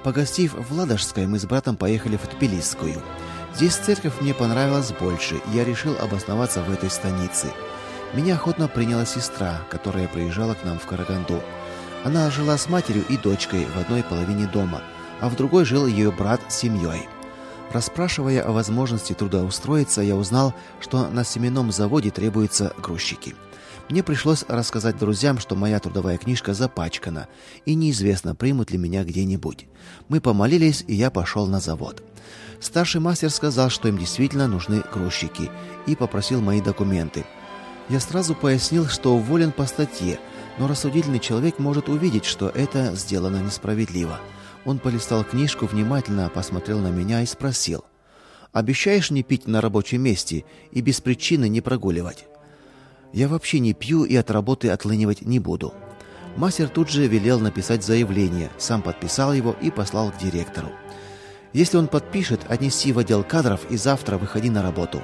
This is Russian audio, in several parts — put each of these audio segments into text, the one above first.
Погостив в Ладожской, мы с братом поехали в Тбилисскую. Здесь церковь мне понравилась больше, и я решил обосноваться в этой станице. Меня охотно приняла сестра, которая приезжала к нам в Караганду. Она жила с матерью и дочкой в одной половине дома, а в другой жил ее брат с семьей. Расспрашивая о возможности трудоустроиться, я узнал, что на семенном заводе требуются грузчики. Мне пришлось рассказать друзьям, что моя трудовая книжка запачкана, и неизвестно, примут ли меня где-нибудь. Мы помолились, и я пошел на завод. Старший мастер сказал, что им действительно нужны грузчики, и попросил мои документы. Я сразу пояснил, что уволен по статье, но рассудительный человек может увидеть, что это сделано несправедливо. Он полистал книжку, внимательно посмотрел на меня и спросил: «Обещаешь не пить на рабочем месте и без причины не прогуливать?» «Я вообще не пью и от работы отлынивать не буду». Мастер тут же велел написать заявление, сам подписал его и послал к директору. «Если он подпишет, отнеси в отдел кадров и завтра выходи на работу».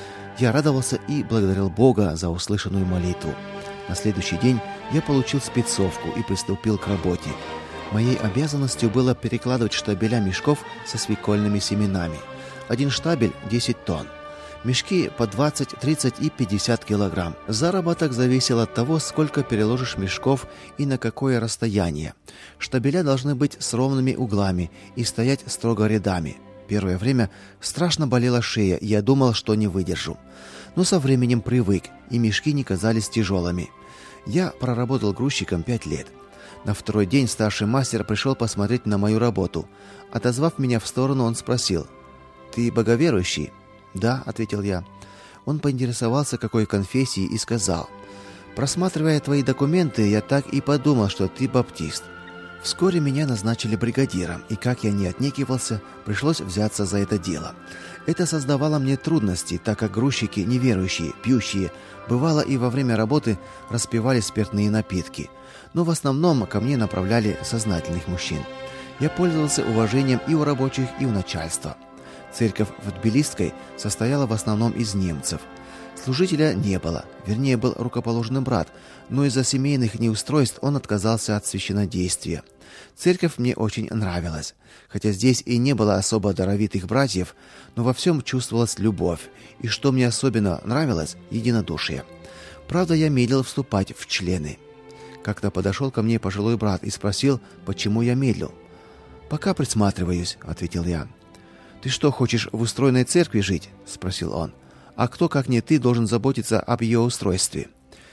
Я радовался и благодарил Бога за услышанную молитву. На следующий день я получил спецовку и приступил к работе. Моей обязанностью было перекладывать штабеля мешков со свекольными семенами. Один штабель – 10 тонн. Мешки по 20, 30 и 50 килограмм. Заработок зависел от того, сколько переложишь мешков и на какое расстояние. Штабеля должны быть с ровными углами и стоять строго рядами. Первое время страшно болела шея, и я думал, что не выдержу. Но со временем привык, и мешки не казались тяжелыми. Я проработал грузчиком 5 лет. На второй день старший мастер пришел посмотреть на мою работу. Отозвав меня в сторону, он спросил: «Ты боговерующий?» «Да», — ответил я. Он поинтересовался, какой конфессии, и сказал: «Просматривая твои документы, я так и подумал, что ты баптист». Вскоре меня назначили бригадиром, и, как я не отнекивался, пришлось взяться за это дело. Это создавало мне трудности, так как грузчики, неверующие, пьющие, бывало и во время работы распивали спиртные напитки. Но в основном ко мне направляли сознательных мужчин. Я пользовался уважением и у рабочих, и у начальства. Церковь в Тбилисской состояла в основном из немцев. Служителя не было, вернее, был рукоположный брат, но из-за семейных неустройств он отказался от священнодействия. Церковь мне очень нравилась, хотя здесь и не было особо даровитых братьев, но во всем чувствовалась любовь, и что мне особенно нравилось – единодушие. Правда, я медлил вступать в члены. Как-то подошел ко мне пожилой брат и спросил, почему я медлил. «Пока присматриваюсь», – ответил я. «Ты что, хочешь в устроенной церкви жить?» – спросил он. «А кто, как не ты, должен заботиться об ее устройстве?»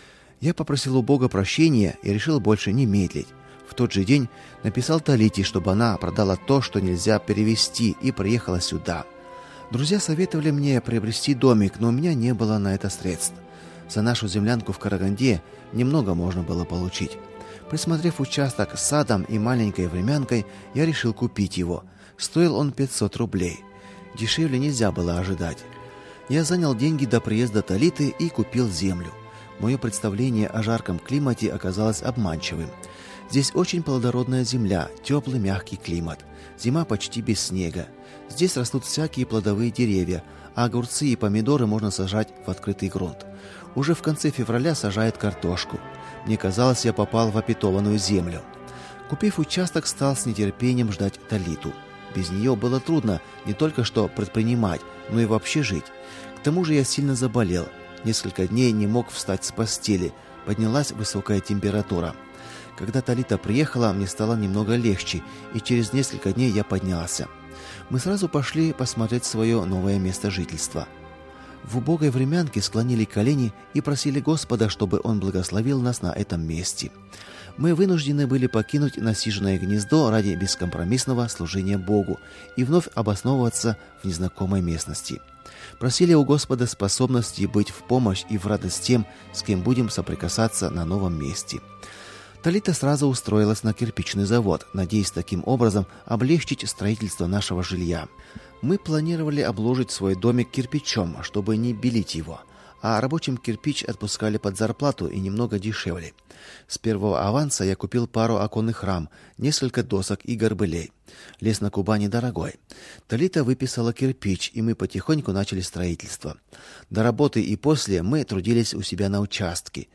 Я попросил у Бога прощения и решил больше не медлить. В тот же день написал Талите, чтобы она продала то, что нельзя перевезти, и приехала сюда. Друзья советовали мне приобрести домик, но у меня не было на это средств. За нашу землянку в Караганде немного можно было получить. Присмотрев участок с садом и маленькой времянкой, я решил купить его. Стоил он 500 рублей. Дешевле нельзя было ожидать. Я занял деньги до приезда Талиты и купил землю. Мое представление о жарком климате оказалось обманчивым. Здесь очень плодородная земля, теплый мягкий климат. Зима почти без снега. Здесь растут всякие плодовые деревья, а огурцы и помидоры можно сажать в открытый грунт. Уже в конце февраля сажают картошку. Мне казалось, я попал в опитованную землю. Купив участок, стал с нетерпением ждать Талиту. Без нее было трудно не только что предпринимать, но и вообще жить. К тому же я сильно заболел. Несколько дней не мог встать с постели. Поднялась высокая температура. Когда Талита приехала, мне стало немного легче, и через несколько дней я поднялся. Мы сразу пошли посмотреть свое новое место жительства. В убогой времянке склонили колени и просили Господа, чтобы Он благословил нас на этом месте. Мы вынуждены были покинуть насиженное гнездо ради бескомпромиссного служения Богу и вновь обосновываться в незнакомой местности. Просили у Господа способности быть в помощь и в радость тем, с кем будем соприкасаться на новом месте. Талита сразу устроилась на кирпичный завод, надеясь таким образом облегчить строительство нашего жилья. Мы планировали обложить свой домик кирпичом, чтобы не белить его, а рабочим кирпич отпускали под зарплату и немного дешевле. С первого аванса я купил пару оконных рам, несколько досок и горбылей. Лес на Кубани дорогой. Талита выписала кирпич, и мы потихоньку начали строительство. До работы и после мы трудились у себя на участке.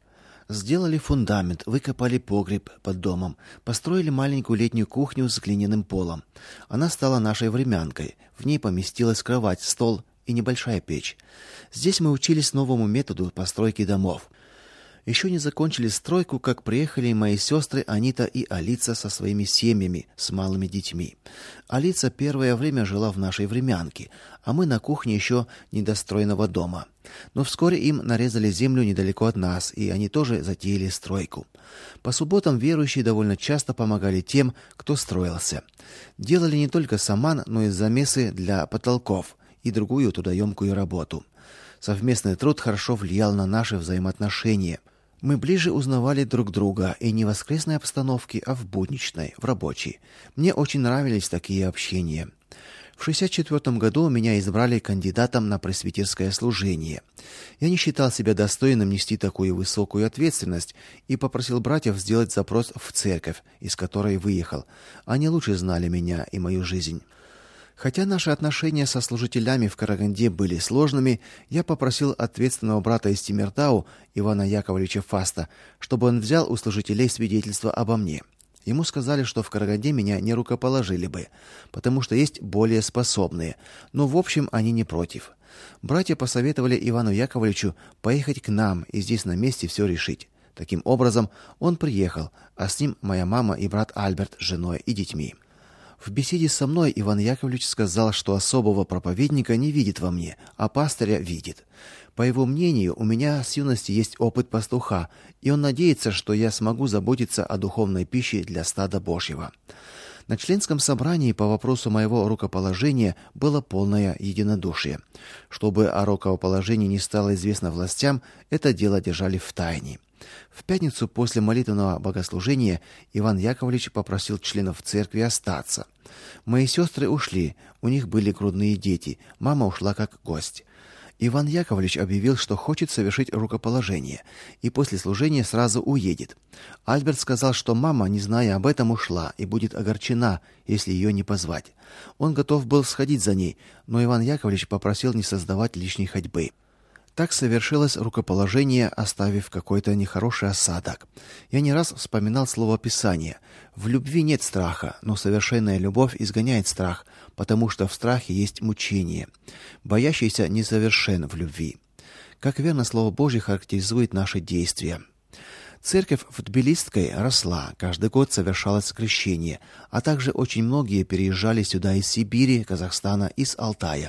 Сделали фундамент, выкопали погреб под домом, построили маленькую летнюю кухню с глиняным полом. Она стала нашей времянкой. В ней поместилась кровать, стол и небольшая печь. Здесь мы учились новому методу постройки домов. Еще не закончили стройку, как приехали мои сестры Анита и Алица со своими семьями, с малыми детьми. Алица первое время жила в нашей времянке, а мы на кухне еще недостроенного дома. Но вскоре им нарезали землю недалеко от нас, и они тоже затеяли стройку. По субботам верующие довольно часто помогали тем, кто строился. Делали не только саман, но и замесы для потолков и другую трудоемкую работу. Совместный труд хорошо влиял на наши взаимоотношения. Мы ближе узнавали друг друга, и не в воскресной обстановке, а в будничной, в рабочей. Мне очень нравились такие общения. В 1964 году меня избрали кандидатом на пресвитерское служение. Я не считал себя достойным нести такую высокую ответственность и попросил братьев сделать запрос в церковь, из которой выехал. Они лучше знали меня и мою жизнь. Хотя наши отношения со служителями в Караганде были сложными, я попросил ответственного брата из Тимиртау, Ивана Яковлевича Фаста, чтобы он взял у служителей свидетельство обо мне. Ему сказали, что в Караганде меня не рукоположили бы, потому что есть более способные, но в общем они не против. Братья посоветовали Ивану Яковлевичу поехать к нам и здесь на месте все решить. Таким образом, он приехал, а с ним моя мама и брат Альберт с женой и детьми. В беседе со мной Иван Яковлевич сказал, что особого проповедника не видит во мне, а пастыря видит. По его мнению, у меня с юности есть опыт пастуха, и он надеется, что я смогу заботиться о духовной пище для стада Божьего. На членском собрании по вопросу моего рукоположения было полное единодушие. Чтобы о рукоположении не стало известно властям, это дело держали в тайне. В пятницу после молитвенного богослужения Иван Яковлевич попросил членов церкви остаться. Мои сестры ушли, у них были грудные дети, мама ушла как гость. Иван Яковлевич объявил, что хочет совершить рукоположение, и после служения сразу уедет. Альберт сказал, что мама, не зная об этом, ушла и будет огорчена, если ее не позвать. Он готов был сходить за ней, но Иван Яковлевич попросил не создавать лишней ходьбы. Так совершилось рукоположение, оставив какой-то нехороший осадок. Я не раз вспоминал слово Писания: «В любви нет страха, но совершенная любовь изгоняет страх, потому что в страхе есть мучение. Боящийся несовершен в любви». Как верно Слово Божье характеризует наши действия. Церковь в Тбилисской росла, каждый год совершалось крещение, а также очень многие переезжали сюда из Сибири, Казахстана, из Алтая.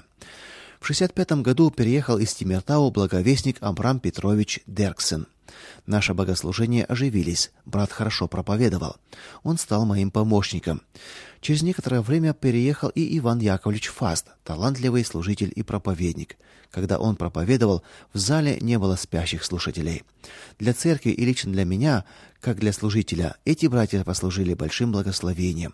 В 1965 году переехал из Тимиртау благовестник Абрам Петрович Дерксен. Наше богослужение оживились, брат хорошо проповедовал. Он стал моим помощником. Через некоторое время переехал и Иван Яковлевич Фаст, талантливый служитель и проповедник. Когда он проповедовал, в зале не было спящих слушателей. Для церкви и лично для меня, как для служителя, эти братья послужили большим благословением.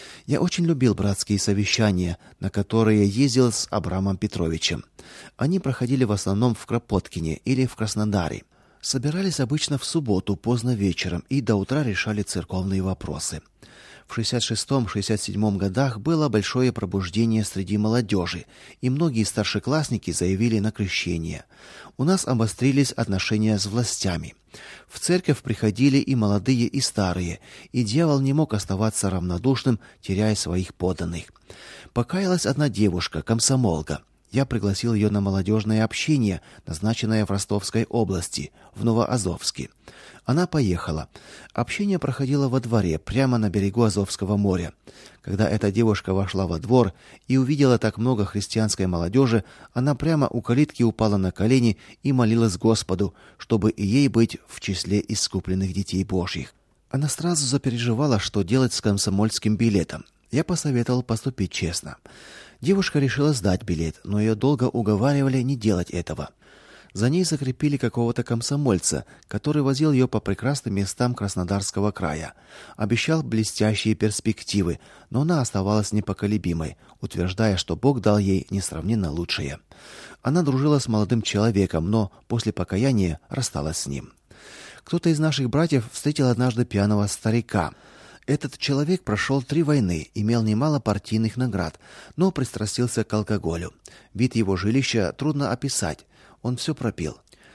Я очень любил братские совещания, на которые ездил с Абрамом Петровичем. Они проходили в основном в Кропоткине или в Краснодаре. Собирались обычно в субботу поздно вечером и до утра решали церковные вопросы. В 1966-1967 годах было большое пробуждение среди молодежи, и многие старшеклассники заявили на крещение. У нас обострились отношения с властями. В церковь приходили и молодые, и старые, и дьявол не мог оставаться равнодушным, теряя своих подданных. Покаялась одна девушка, комсомолка. Я пригласил ее на молодежное общение, назначенное в Ростовской области, в Новоазовске. Она поехала. Общение проходило во дворе, прямо на берегу Азовского моря. Когда эта девушка вошла во двор и увидела так много христианской молодежи, она прямо у калитки упала на колени и молилась Господу, чтобы и ей быть в числе искупленных детей Божьих. Она сразу запереживала, что делать с комсомольским билетом. Я посоветовал поступить честно. Девушка решила сдать билет, но ее долго уговаривали не делать этого. За ней закрепили какого-то комсомольца, который возил ее по прекрасным местам Краснодарского края. Обещал блестящие перспективы, но она оставалась непоколебимой, утверждая, что Бог дал ей несравненно лучшее. Она дружила с молодым человеком, но после покаяния рассталась с ним. Кто-то из наших братьев встретил однажды пьяного старика. Этот человек прошел 3 войны, имел немало партийных наград, но пристрастился к алкоголю. Вид его жилища трудно описать. Он все пропил.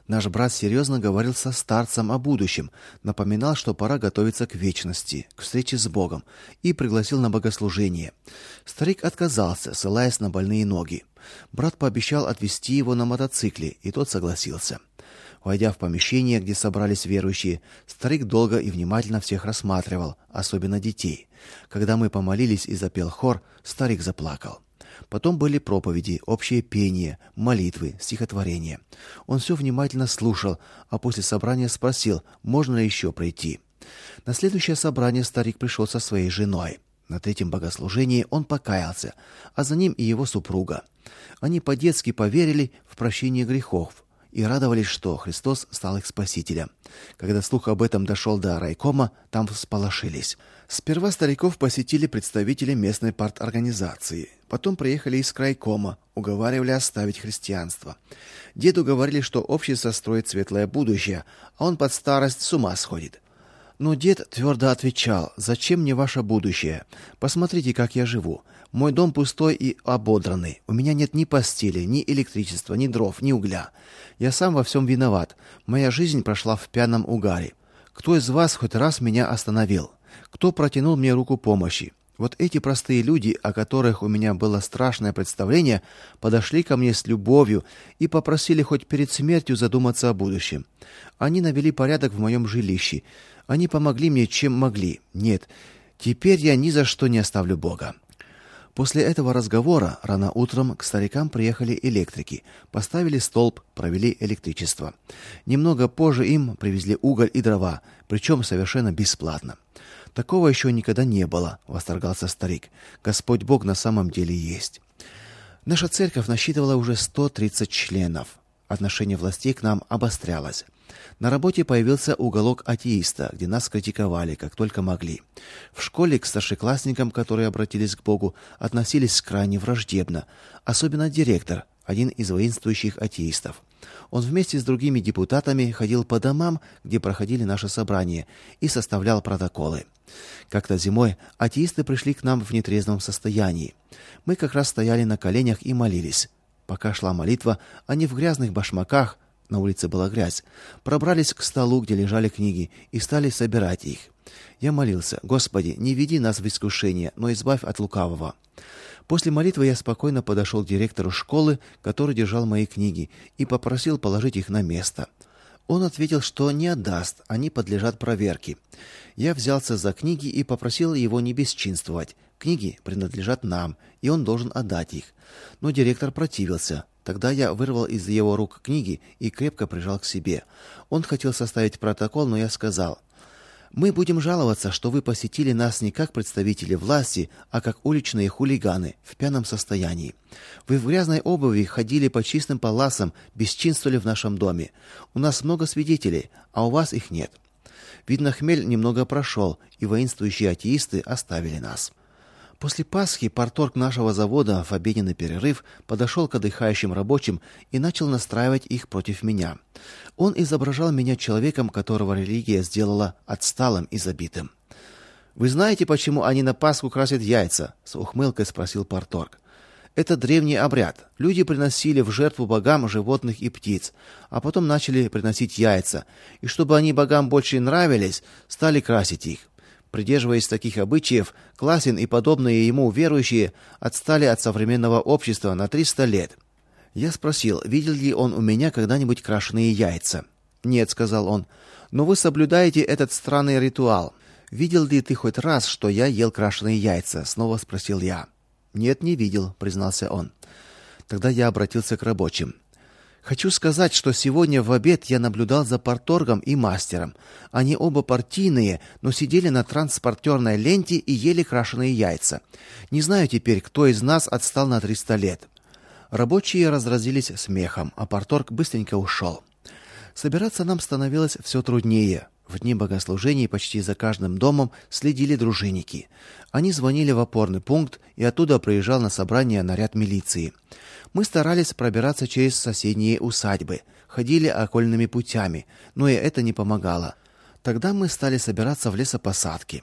Наш брат серьезно говорил со старцем о будущем, напоминал, что пора готовиться к вечности, к встрече с Богом, и пригласил на богослужение. Старик отказался, ссылаясь на больные ноги. Брат пообещал отвезти его на мотоцикле, и тот согласился. Войдя в помещение, где собрались верующие, старик долго и внимательно всех рассматривал, особенно детей. Когда мы помолились и запел хор, старик заплакал. Потом были проповеди, общее пение, молитвы, стихотворения. Он все внимательно слушал, а после собрания спросил, можно ли еще прийти. На следующее собрание старик пришел со своей женой. На третьем богослужении он покаялся, а за ним и его супруга. Они по-детски поверили в прощение грехов и радовались, что Христос стал их спасителем. Когда слух об этом дошел до райкома, там всполошились. Сперва стариков посетили представители местной парторганизации. Потом приехали из крайкома, уговаривали оставить христианство. Деду говорили, что общество строит светлое будущее, а он под старость с ума сходит. Но дед твердо отвечал: «Зачем мне ваше будущее? Посмотрите, как я живу. Мой дом пустой и ободранный. У меня нет ни постели, ни электричества, ни дров, ни угля. Я сам во всем виноват. Моя жизнь прошла в пьяном угаре. Кто из вас хоть раз меня остановил? Кто протянул мне руку помощи? Вот эти простые люди, о которых у меня было страшное представление, подошли ко мне с любовью и попросили хоть перед смертью задуматься о будущем. Они навели порядок в моем жилище. Они помогли мне, чем могли. Нет, теперь я ни за что не оставлю Бога». После этого разговора рано утром к старикам приехали электрики, поставили столб, провели электричество. Немного позже им привезли уголь и дрова, причем совершенно бесплатно. «Такого еще никогда не было», — восторгался старик. «Господь Бог на самом деле есть». Наша церковь насчитывала уже 130 членов. Отношение властей к нам обострялось. На работе появился уголок атеиста, где нас критиковали, как только могли. В школе к старшеклассникам, которые обратились к Богу, относились крайне враждебно, особенно директор, один из воинствующих атеистов. Он вместе с другими депутатами ходил по домам, где проходили наши собрания, и составлял протоколы. Как-то зимой атеисты пришли к нам в нетрезвом состоянии. Мы как раз стояли на коленях и молились. Пока шла молитва, они в грязных башмаках, на улице была грязь, пробрались к столу, где лежали книги, и стали собирать их. Я молился: «Господи, не веди нас в искушение, но избавь от лукавого». После молитвы я спокойно подошел к директору школы, который держал мои книги, и попросил положить их на место. Он ответил, что не отдаст, они подлежат проверке. Я взялся за книги и попросил его не бесчинствовать. Книги принадлежат нам, и он должен отдать их. Но директор противился. Тогда я вырвал из его рук книги и крепко прижал к себе. Он хотел составить протокол, но я сказал: «Мы будем жаловаться, что вы посетили нас не как представители власти, а как уличные хулиганы в пьяном состоянии. Вы в грязной обуви ходили по чистым паласам, бесчинствовали в нашем доме. У нас много свидетелей, а у вас их нет». Видно, хмель немного прошел, и воинствующие атеисты оставили нас. После Пасхи парторг нашего завода в обеденный перерыв подошел к отдыхающим рабочим и начал настраивать их против меня. Он изображал меня человеком, которого религия сделала отсталым и забитым. «Вы знаете, почему они на Пасху красят яйца?» — с ухмылкой спросил парторг. «Это древний обряд. Люди приносили в жертву богам животных и птиц, а потом начали приносить яйца, и чтобы они богам больше нравились, стали красить их. Придерживаясь таких обычаев, Класин и подобные ему верующие отстали от современного общества на 300 лет. Я спросил, видел ли он у меня когда-нибудь крашеные яйца. «Нет», — сказал он, — «но вы соблюдаете этот странный ритуал. Видел ли ты хоть раз, что я ел крашеные яйца?» — снова спросил я. «Нет, не видел», — признался он. Тогда я обратился к рабочим. «Хочу сказать, что сегодня в обед я наблюдал за парторгом и мастером. Они оба партийные, но сидели на транспортерной ленте и ели крашеные яйца. Не знаю теперь, кто из нас отстал на 300 лет». Рабочие разразились смехом, а парторг быстренько ушел. Собираться нам становилось все труднее. В дни богослужений почти за каждым домом следили дружинники. Они звонили в опорный пункт, и оттуда приезжал на собрание наряд милиции. Мы старались пробираться через соседние усадьбы, ходили окольными путями, но и это не помогало. Тогда мы стали собираться в лесопосадке.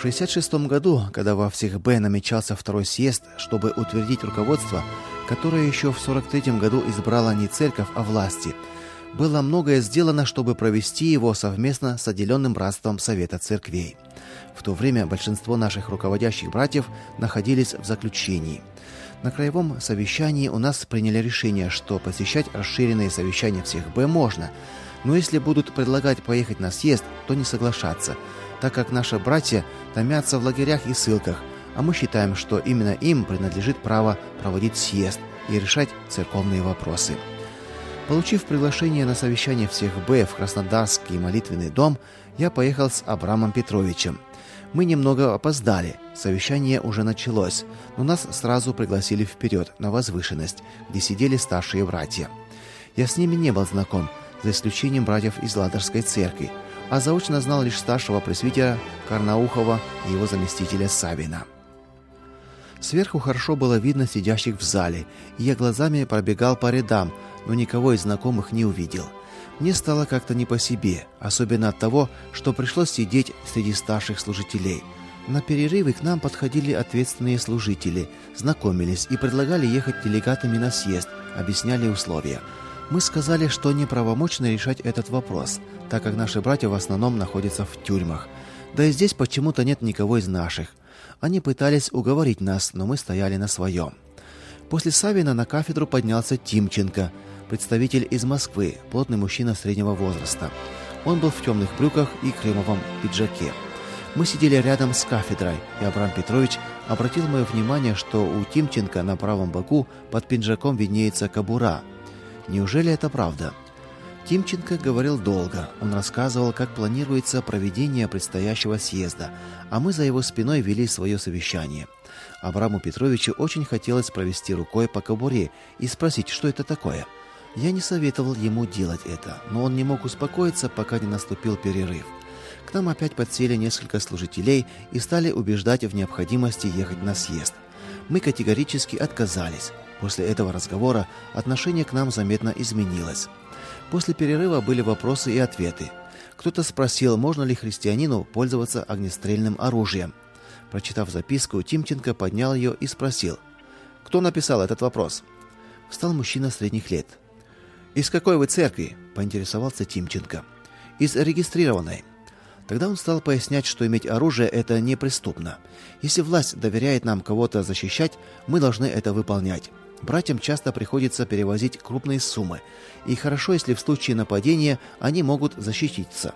1966 году, когда во всех Б намечался второй съезд, чтобы утвердить руководство, которое еще в 1943 году избрало не церковь, а власти, было многое сделано, чтобы провести его совместно с отделенным братством Совета Церквей. В то время большинство наших руководящих братьев находились в заключении. На краевом совещании у нас приняли решение, что посещать расширенные совещания всех Б можно, но если будут предлагать поехать на съезд, то не соглашаться, так как наши братья томятся в лагерях и ссылках, а мы считаем, что именно им принадлежит право проводить съезд и решать церковные вопросы. Получив приглашение на совещание всех Б в Краснодарский молитвенный дом, я поехал с Абрамом Петровичем. Мы немного опоздали, совещание уже началось, но нас сразу пригласили вперед, на возвышенность, где сидели старшие братья. Я с ними не был знаком, за исключением братьев из Ладожской церкви, а заочно знал лишь старшего пресвитера Карнаухова и его заместителя Савина. Сверху хорошо было видно сидящих в зале, и я глазами пробегал по рядам, но никого из знакомых не увидел. Мне стало как-то не по себе, особенно от того, что пришлось сидеть среди старших служителей. На перерывы к нам подходили ответственные служители, знакомились и предлагали ехать делегатами на съезд, объясняли условия. Мы сказали, что неправомочно решать этот вопрос, так как наши братья в основном находятся в тюрьмах. Да и здесь почему-то нет никого из наших. Они пытались уговорить нас, но мы стояли на своем. После Савина на кафедру поднялся Тимченко, представитель из Москвы, плотный мужчина среднего возраста. Он был в темных брюках и кремовом пиджаке. Мы сидели рядом с кафедрой, и Абрам Петрович обратил мое внимание, что у Тимченко на правом боку под пиджаком виднеется кобура. Неужели это правда? Тимченко говорил долго. Он рассказывал, как планируется проведение предстоящего съезда, а мы за его спиной вели свое совещание. Абраму Петровичу очень хотелось провести рукой по кобуре и спросить, что это такое. Я не советовал ему делать это, но он не мог успокоиться, пока не наступил перерыв. К нам опять подсели несколько служителей и стали убеждать в необходимости ехать на съезд. Мы категорически отказались. После этого разговора отношение к нам заметно изменилось. После перерыва были вопросы и ответы. Кто-то спросил, можно ли христианину пользоваться огнестрельным оружием. Прочитав записку, Тимченко поднял ее и спросил: «Кто написал этот вопрос?» Встал мужчина средних лет. «Из какой вы церкви?» – поинтересовался Тимченко. «Из регистрированной». Тогда он стал пояснять, что иметь оружие – это непреступно. Если власть доверяет нам кого-то защищать, мы должны это выполнять. Братьям часто приходится перевозить крупные суммы, и хорошо, если в случае нападения они могут защититься.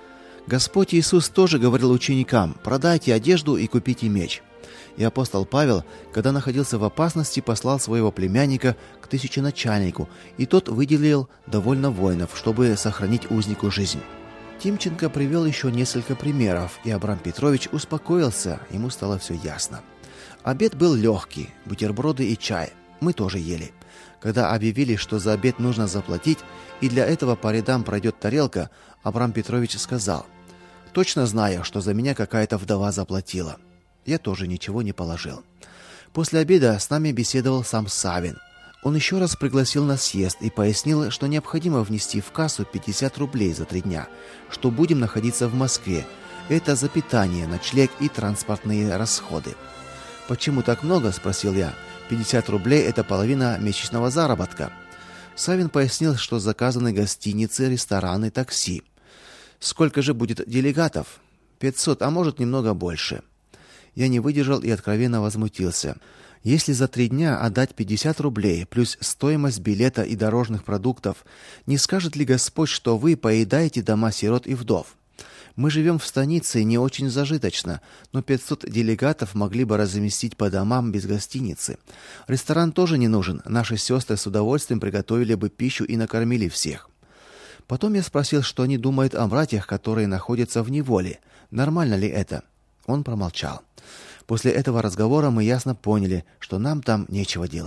Господь Иисус тоже говорил ученикам: «Продайте одежду и купите меч». И апостол Павел, когда находился в опасности, послал своего племянника к тысяченачальнику, и тот выделил довольно воинов, чтобы сохранить узнику жизнь. Тимченко привел еще несколько примеров, и Абрам Петрович успокоился, ему стало все ясно. Обед был легкий, бутерброды и чай. Мы тоже ели. Когда объявили, что за обед нужно заплатить, и для этого по рядам пройдет тарелка, Абрам Петрович сказал: «Точно знаю, что за меня какая-то вдова заплатила». Я тоже ничего не положил. После обеда с нами беседовал сам Савин. Он еще раз пригласил на съезд и пояснил, что необходимо внести в кассу 50 рублей за 3 дня, что будем находиться в Москве. Это за питание, ночлег и транспортные расходы. «Почему так много?» – спросил я. 50 рублей – это половина месячного заработка. Савин пояснил, что заказаны гостиницы, рестораны, такси. «Сколько же будет делегатов?» 500, а может немного больше. Я не выдержал и откровенно возмутился. Если за 3 дня отдать 50 рублей, плюс стоимость билета и дорожных продуктов, не скажет ли Господь, что вы поедаете дома сирот и вдов? Мы живем в станице не очень зажиточно, но 500 делегатов могли бы разместить по домам без гостиницы. Ресторан тоже не нужен, наши сестры с удовольствием приготовили бы пищу и накормили всех. Потом я спросил, что они думают о братьях, которые находятся в неволе. Нормально ли это? Он промолчал. После этого разговора мы ясно поняли, что нам там нечего делать.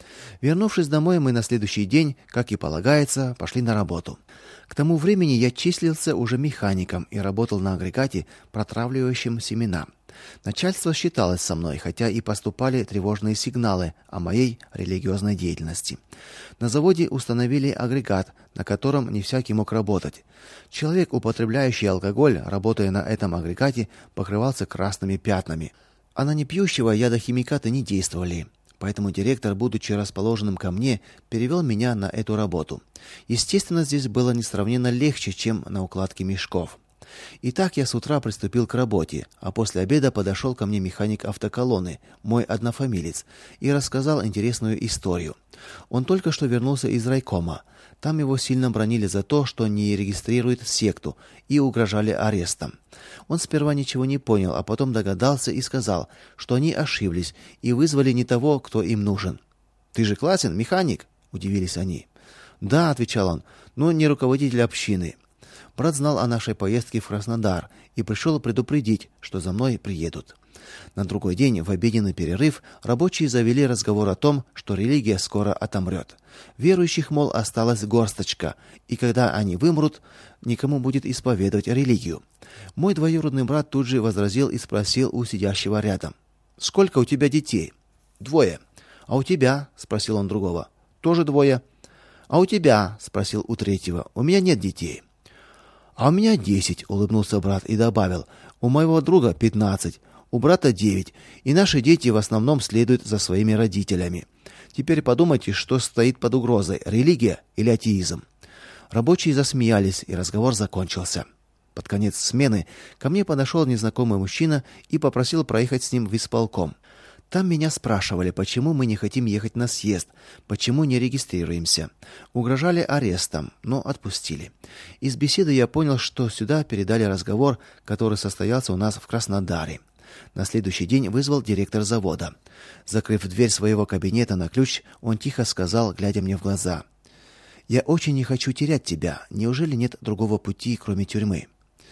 Вернувшись домой, мы на следующий день, как и полагается, пошли на работу. К тому времени я числился уже механиком и работал на агрегате, протравливающем семена. Начальство считалось со мной, хотя и поступали тревожные сигналы о моей религиозной деятельности. На заводе установили агрегат, на котором не всякий мог работать. Человек, употребляющий алкоголь, работая на этом агрегате, покрывался красными пятнами, а на непьющего ядохимикаты не действовали. Поэтому директор, будучи расположенным ко мне, перевел меня на эту работу. Естественно, здесь было несравненно легче, чем на укладке мешков. Итак, я с утра приступил к работе, а после обеда подошел ко мне механик автоколонны, мой однофамилец, и рассказал интересную историю. Он только что вернулся из райкома. Там его сильно бранили за то, что не регистрирует секту, и угрожали арестом. Он сперва ничего не понял, а потом догадался и сказал, что они ошиблись и вызвали не того, кто им нужен. «Ты же Класин, механик?» – удивились они. «Да», – отвечал он, – «но не руководитель общины». Брат знал о нашей поездке в Краснодар и пришел предупредить, что за мной приедут. На другой день, в обеденный перерыв, рабочие завели разговор о том, что религия скоро отомрет. Верующих, мол, осталась горсточка, и когда они вымрут, никому будет исповедовать религию. Мой двоюродный брат тут же возразил и спросил у сидящего рядом: «Сколько у тебя детей?» «2». «А у тебя?» – спросил он другого. «Тоже 2». «А у тебя?» – спросил у третьего. «У меня нет детей». «А у меня 10», — улыбнулся брат и добавил. «У моего друга 15, у брата 9, и наши дети в основном следуют за своими родителями. Теперь подумайте, что стоит под угрозой — религия или атеизм». Рабочие засмеялись, и разговор закончился. Под конец смены ко мне подошел незнакомый мужчина и попросил проехать с ним в исполком. Там меня спрашивали, почему мы не хотим ехать на съезд, почему не регистрируемся. Угрожали арестом, но отпустили. Из беседы я понял, что сюда передали разговор, который состоялся у нас в Краснодаре. На следующий день вызвал директор завода. Закрыв дверь своего кабинета на ключ, он тихо сказал, глядя мне в глаза: «Я очень не хочу терять тебя. Неужели нет другого пути, кроме тюрьмы?»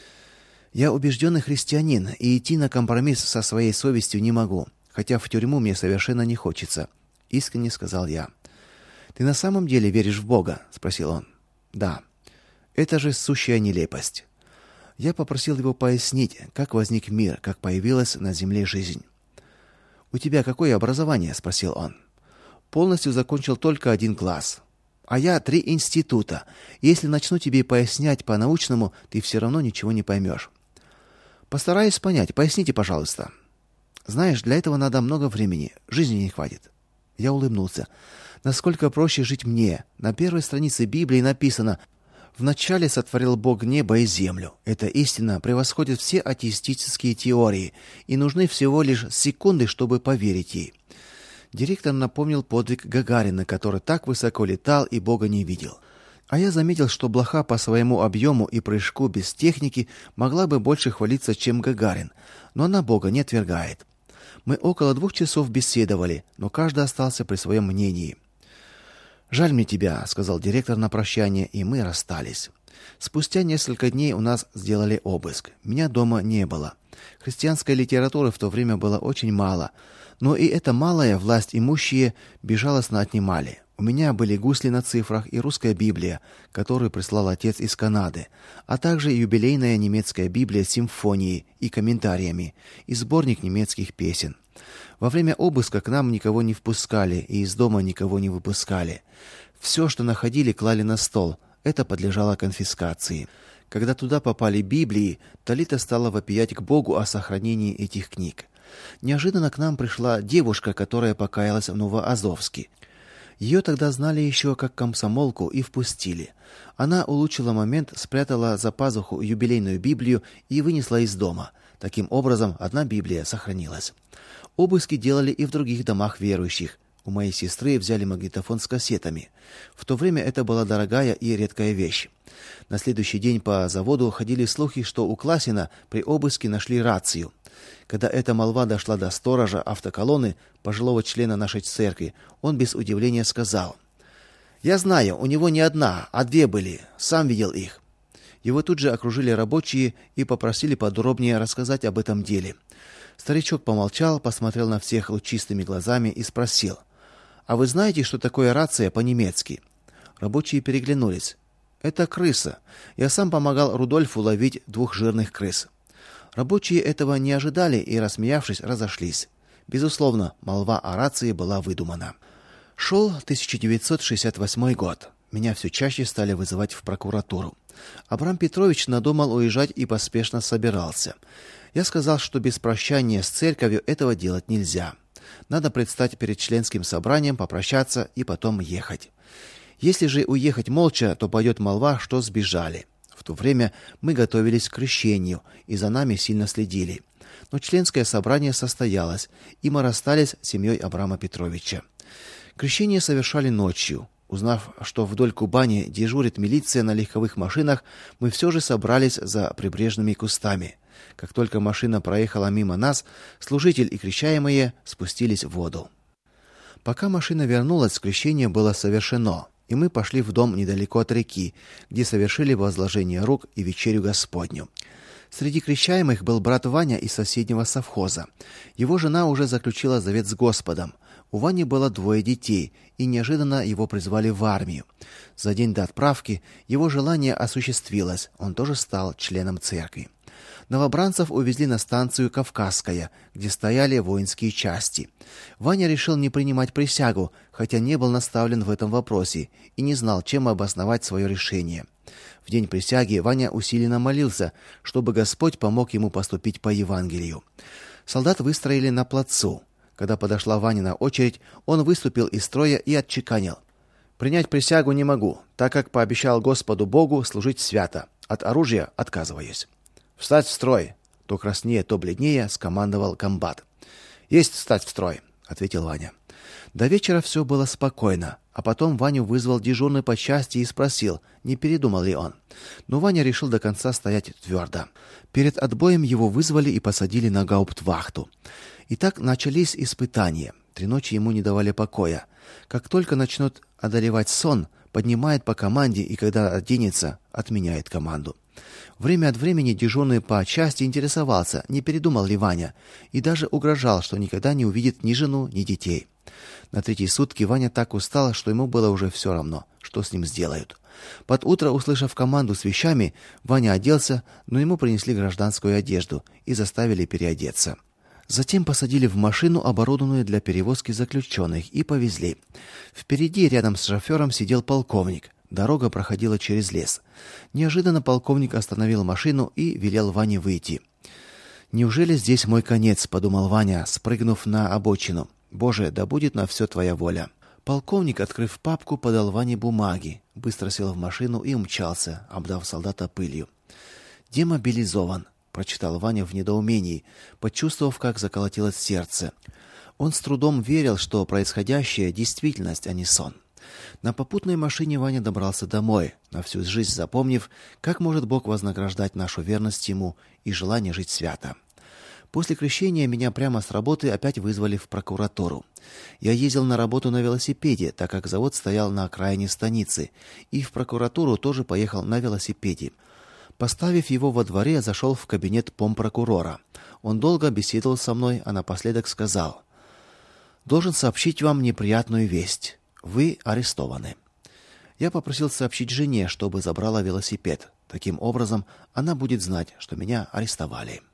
«Я убежденный христианин, и идти на компромисс со своей совестью не могу. Хотя в тюрьму мне совершенно не хочется», — искренне сказал я. «Ты на самом деле веришь в Бога?» — спросил он. «Да». «Это же сущая нелепость». Я попросил его пояснить, как возник мир, как появилась на земле жизнь. «У тебя какое образование?» — спросил он. «Полностью закончил только 1 класс. А я 3 института. Если начну тебе пояснять по-научному, ты все равно ничего не поймешь». «Постараюсь понять. Поясните, пожалуйста». «Знаешь, для этого надо много времени. Жизни не хватит». Я улыбнулся. «Насколько проще жить мне. На первой странице Библии написано: «Вначале сотворил Бог небо и землю». Эта истина превосходит все атеистические теории, и нужны всего лишь секунды, чтобы поверить ей». Директор напомнил подвиг Гагарина, который так высоко летал и Бога не видел. А я заметил, что блоха по своему объему и прыжку без техники могла бы больше хвалиться, чем Гагарин, но она Бога не отвергает. Мы около 2 часов беседовали, но каждый остался при своем мнении. «Жаль мне тебя», — сказал директор на прощание, и мы расстались. Спустя несколько дней у нас сделали обыск. Меня дома не было. Христианской литературы в то время было очень мало, но и эта малая власть имущие безжалостно отнимали. У меня были гусли на цифрах и русская Библия, которую прислал отец из Канады, а также юбилейная немецкая Библия с симфонией и комментариями, и сборник немецких песен. Во время обыска к нам никого не впускали и из дома никого не выпускали. Все, что находили, клали на стол. Это подлежало конфискации. Когда туда попали Библии, Талита стала вопиять к Богу о сохранении этих книг. Неожиданно к нам пришла девушка, которая покаялась в Новоазовске. Ее тогда знали еще как комсомолку и впустили. Она улучшила момент, спрятала за пазуху юбилейную Библию и вынесла из дома. Таким образом, одна Библия сохранилась. Обыски делали и в других домах верующих. У моей сестры взяли магнитофон с кассетами. В то время это была дорогая и редкая вещь. На следующий день по заводу ходили слухи, что у Класина при обыске нашли рацию. Когда эта молва дошла до сторожа автоколонны, пожилого члена нашей церкви, он без удивления сказал: «Я знаю, у него не 1, а 2 были. Сам видел их». Его тут же окружили рабочие и попросили подробнее рассказать об этом деле. Старичок помолчал, посмотрел на всех лучистыми глазами и спросил: А вы знаете, что такое рация по-немецки? Рабочие переглянулись. Это крыса. Я сам помогал Рудольфу ловить 2 жирных крыс. Рабочие этого не ожидали и, рассмеявшись, разошлись. Безусловно, молва о рации была выдумана. Шел 1968 год. Меня все чаще стали вызывать в прокуратуру. Абрам Петрович надумал уезжать и поспешно собирался. Я сказал, что без прощания с церковью этого делать нельзя. Надо предстать перед членским собранием, попрощаться и потом ехать. Если же уехать молча, то пойдет молва, что сбежали. В то время мы готовились к крещению, и за нами сильно следили. Но членское собрание состоялось, и мы расстались с семьей Абрама Петровича. Крещение совершали ночью. Узнав, что вдоль Кубани дежурит милиция на легковых машинах, мы все же собрались за прибрежными кустами. Как только машина проехала мимо нас, служитель и крещаемые спустились в воду. Пока машина вернулась, крещение было совершено, и мы пошли в дом недалеко от реки, где совершили возложение рук и вечерю Господню. Среди крещаемых был брат Ваня из соседнего совхоза. Его жена уже заключила завет с Господом. У Вани было 2 детей, и неожиданно его призвали в армию. За день до отправки его желание осуществилось, он тоже стал членом церкви. Новобранцев увезли на станцию Кавказская, где стояли воинские части. Ваня решил не принимать присягу, хотя не был наставлен в этом вопросе и не знал, чем обосновать свое решение. В день присяги Ваня усиленно молился, чтобы Господь помог ему поступить по Евангелию. Солдат выстроили на плацу. Когда подошла Ванина очередь, он выступил из строя и отчеканил: «Принять присягу не могу, так как пообещал Господу Богу служить свято. От оружия отказываюсь». «Встать в строй!» То краснее, то бледнее скомандовал комбат. «Есть встать в строй!» — ответил Ваня. До вечера все было спокойно, а потом Ваню вызвал дежурный по части и спросил, не передумал ли он. Но Ваня решил до конца стоять твердо. Перед отбоем его вызвали и посадили на гауптвахту. И так начались испытания. 3 ночи ему не давали покоя. Как только начнет одолевать сон, поднимает по команде, и когда оденется, отменяет команду. Время от времени дежурный по части интересовался, не передумал ли Ваня, и даже угрожал, что никогда не увидит ни жену, ни детей. На 3-й сутки Ваня так устал, что ему было уже все равно, что с ним сделают. Под утро, услышав команду с вещами, Ваня оделся, но ему принесли гражданскую одежду и заставили переодеться. Затем посадили в машину, оборудованную для перевозки заключенных, и повезли. Впереди, рядом с шофером, сидел полковник. Дорога проходила через лес. Неожиданно полковник остановил машину и велел Ване выйти. «Неужели здесь мой конец?» — подумал Ваня, спрыгнув на обочину. «Боже, да будет на все твоя воля». Полковник, открыв папку, подал Ване бумаги, быстро сел в машину и умчался, обдав солдата пылью. «Демобилизован», — прочитал Ваня в недоумении, почувствовав, как заколотилось сердце. Он с трудом верил, что происходящее — действительность, а не сон. На попутной машине Ваня добрался домой, на всю жизнь запомнив, как может Бог вознаграждать нашу верность Ему и желание жить свято. После крещения меня прямо с работы опять вызвали в прокуратуру. Я ездил на работу на велосипеде, так как завод стоял на окраине станицы, и в прокуратуру тоже поехал на велосипеде. Поставив его во дворе, зашел в кабинет помпрокурора. Он долго беседовал со мной, а напоследок сказал: «Должен сообщить вам неприятную весть. Вы арестованы». Я попросил сообщить жене, чтобы забрала велосипед. Таким образом, она будет знать, что меня арестовали.